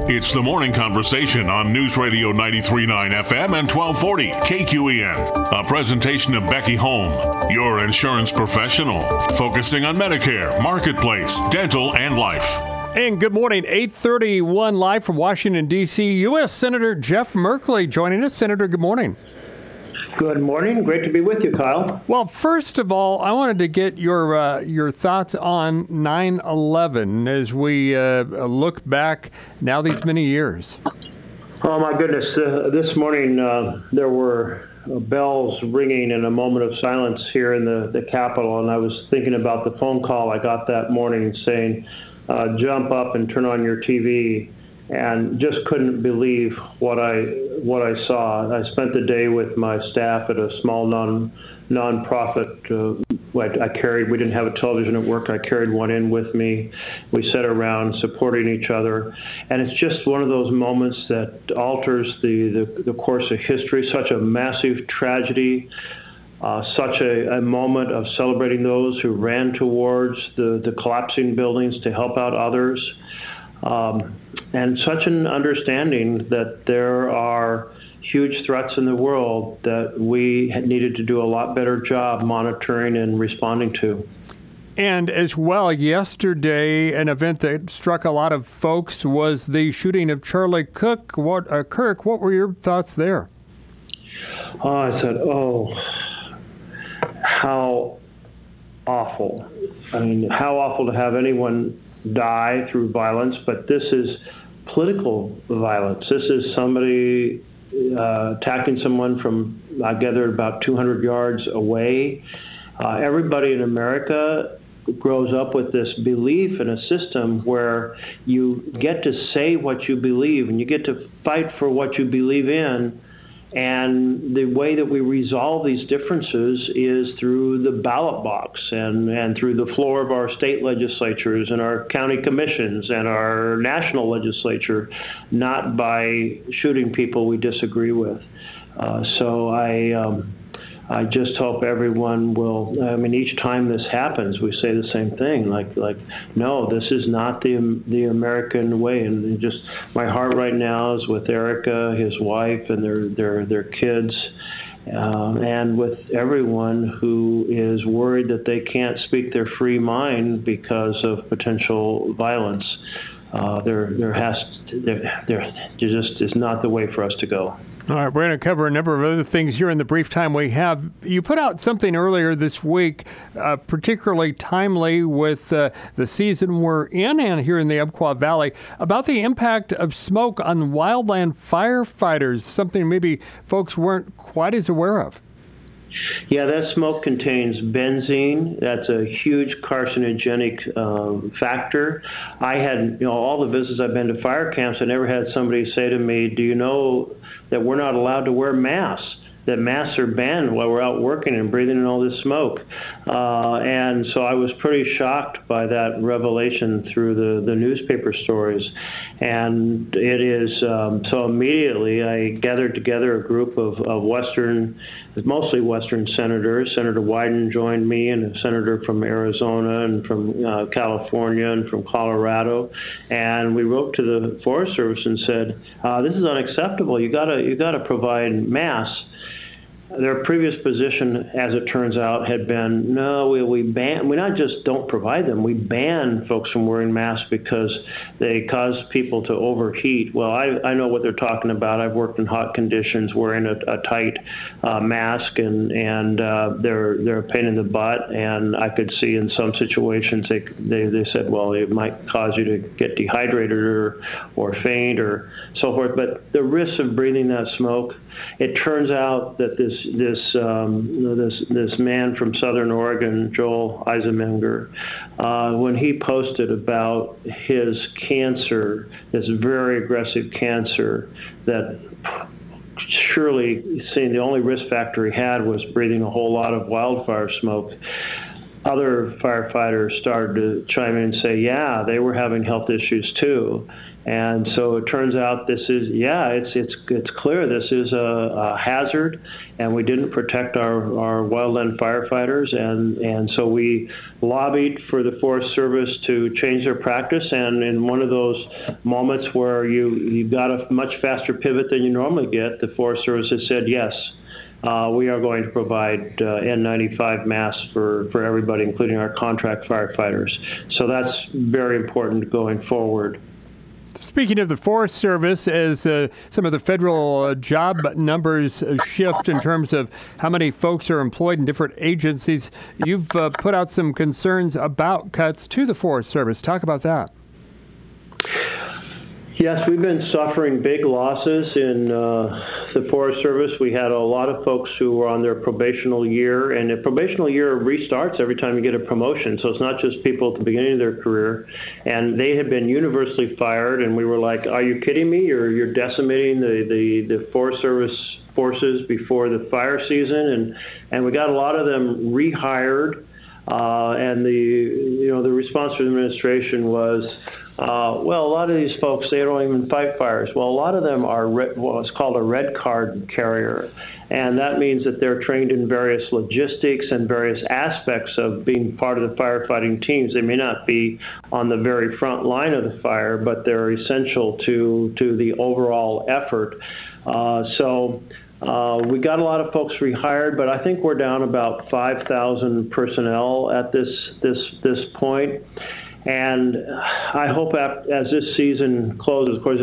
It's the morning conversation on News Radio 93.9 FM and 1240 KQEN. A presentation of Becky Home, your insurance professional, focusing on Medicare, Marketplace, dental, and life. And good morning, 8:31 live from Washington, D.C. U.S. Senator Jeff Merkley joining us. Senator, good morning. Good morning. Great to be with you, Kyle. Well, first of all, I wanted to get your thoughts on 9/11 as we look back now these many years. Oh, my goodness. This morning, there were bells ringing in a moment of silence here in the Capitol, and I was thinking about the phone call I got that morning saying, jump up and turn on your TV, and just couldn't believe what I saw. I spent the day with my staff at a small nonprofit. We didn't have a television at work. I carried one in with me. We sat around supporting each other, and it's just one of those moments that alters the course of history. Such a massive tragedy. Such a moment of celebrating those who ran towards the collapsing buildings to help out others. And such an understanding that there are huge threats in the world that we needed to do a lot better job monitoring and responding to. And as well, yesterday, an event that struck a lot of folks was the shooting of Charlie Kirk. What were your thoughts there? Oh, I said, how awful. I mean, how awful to have anyone die through violence, but this is political violence. This is somebody attacking someone from, I gathered, about 200 yards away. Everybody in America grows up with this belief in a system where you get to say what you believe and you get to fight for what you believe in. And the way that we resolve these differences is through the ballot box and through the floor of our state legislatures and our county commissions and our national legislature, not by shooting people we disagree with. So I just hope everyone will. I mean, each time this happens, we say the same thing. Like, no, this is not the American way. And just my heart right now is with Erica, his wife, and their kids, and with everyone who is worried that they can't speak their free mind because of potential violence. There just is not the way for us to go. All right, we're going to cover a number of other things here in the brief time we have. You put out something earlier this week, particularly timely with the season we're in and here in the Umpqua Valley, about the impact of smoke on wildland firefighters, something maybe folks weren't quite as aware of. Yeah, that smoke contains benzene. That's a huge carcinogenic factor. I had, all the visits I've been to fire camps, I never had somebody say to me, do you know that we're not allowed to wear masks? That masks are banned while we're out working and breathing in all this smoke. And so I was pretty shocked by that revelation through the newspaper stories. And it is, so immediately I gathered together a group of mostly Western senators. Senator Wyden joined me, and a senator from Arizona and from California and from Colorado. And we wrote to the Forest Service and said, this is unacceptable. You gotta provide masks. Their previous position, as it turns out, had been, no, we not just don't provide them, we ban folks from wearing masks because they cause people to overheat. Well, I know what they're talking about. I've worked in hot conditions wearing a tight mask, and they're a pain in the butt. And I could see in some situations they said, well, it might cause you to get dehydrated or faint or so forth. But the risks of breathing that smoke, it turns out that this man from Southern Oregon, Joel Eisenmenger, when he posted about his cancer, this very aggressive cancer that surely seeing the only risk factor he had was breathing a whole lot of wildfire smoke. other firefighters started to chime in and say, yeah, they were having health issues too. And so it turns out it's clear this is a hazard, and we didn't protect our wildland firefighters, and so we lobbied for the Forest Service to change their practice. And in one of those moments where you got a much faster pivot than you normally get, the Forest Service has said yes. We are going to provide N95 masks for everybody, including our contract firefighters. So that's very important going forward. Speaking of the Forest Service, as some of the federal job numbers shift in terms of how many folks are employed in different agencies, you've put out some concerns about cuts to the Forest Service. Talk about that. Yes, we've been suffering big losses in the Forest Service. We had a lot of folks who were on their probational year, and the probational year restarts every time you get a promotion, so it's not just people at the beginning of their career. And they had been universally fired, and we were like, are you kidding me? You're decimating the Forest Service forces before the fire season, and we got a lot of them rehired, and the response from the administration was, well, a lot of these folks, they don't even fight fires. Well, a lot of them are what's called a red card carrier, and that means that they're trained in various logistics and various aspects of being part of the firefighting teams. They may not be on the very front line of the fire, but they're essential to the overall effort. So we got a lot of folks rehired, but I think we're down about 5,000 personnel at this point. And I hope as this season closes, of course,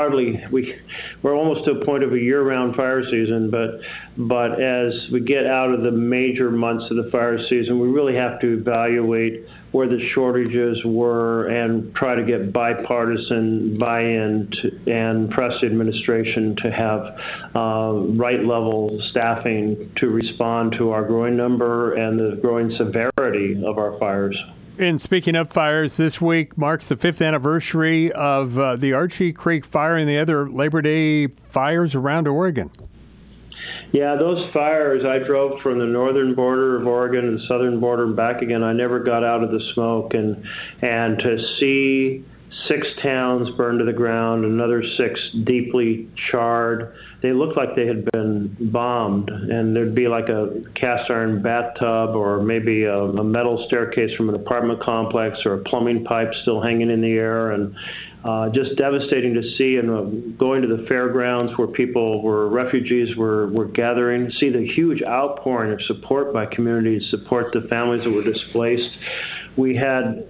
we're almost to a point of a year-round fire season, but as we get out of the major months of the fire season, we really have to evaluate where the shortages were and try to get bipartisan buy-in and press the administration to have right-level staffing to respond to our growing number and the growing severity of our fires. And speaking of fires, this week marks the 5th anniversary of the Archie Creek Fire and the other Labor Day fires around Oregon. Yeah, those fires, I drove from the northern border of Oregon to the southern border and back again. I never got out of the smoke. And to see 6 towns burned to the ground, another 6 deeply charred. They looked like they had been bombed, and there'd be like a cast iron bathtub or maybe a metal staircase from an apartment complex or a plumbing pipe still hanging in the air, and just devastating to see. And going to the fairgrounds where refugees were gathering, see the huge outpouring of support by communities, support the families that were displaced. We had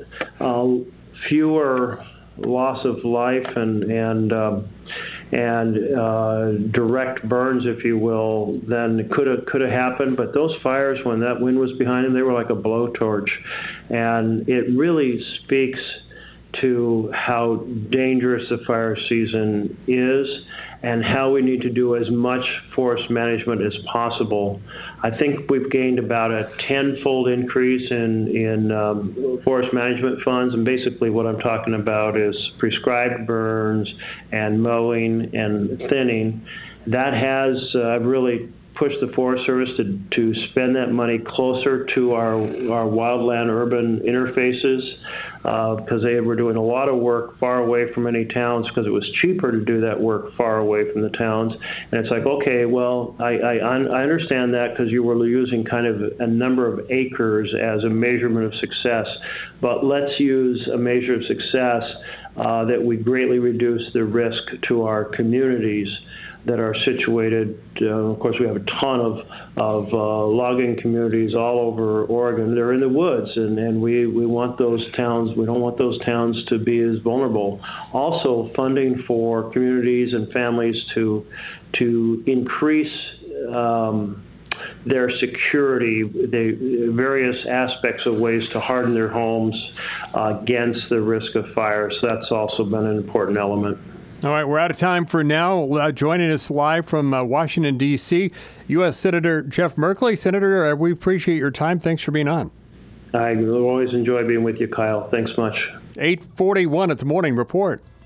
fewer loss of life and direct burns, if you will, than could have happened. But those fires, when that wind was behind them, they were like a blowtorch, and it really speaks to how dangerous the fire season is and how we need to do as much forest management as possible. I think we've gained about a 10-fold increase in forest management funds, and basically what I'm talking about is prescribed burns and mowing and thinning. That has really pushed the Forest Service to spend that money closer to our wildland-urban interfaces, because they were doing a lot of work far away from any towns because it was cheaper to do that work far away from the towns. And it's like, okay, well, I understand that because you were using kind of a number of acres as a measurement of success, but let's use a measure of success that we greatly reduce the risk to our communities that are situated. Of course, we have a ton of logging communities all over Oregon. They're in the woods, and we want those towns. We don't want those towns to be as vulnerable. Also, funding for communities and families to increase their security, the various aspects of ways to harden their homes against the risk of fire. So that's also been an important element. All right, we're out of time for now. Joining us live from Washington, D.C., U.S. Senator Jeff Merkley. Senator, we appreciate your time. Thanks for being on. I always enjoy being with you, Kyle. Thanks much. 8:41 at the Morning Report.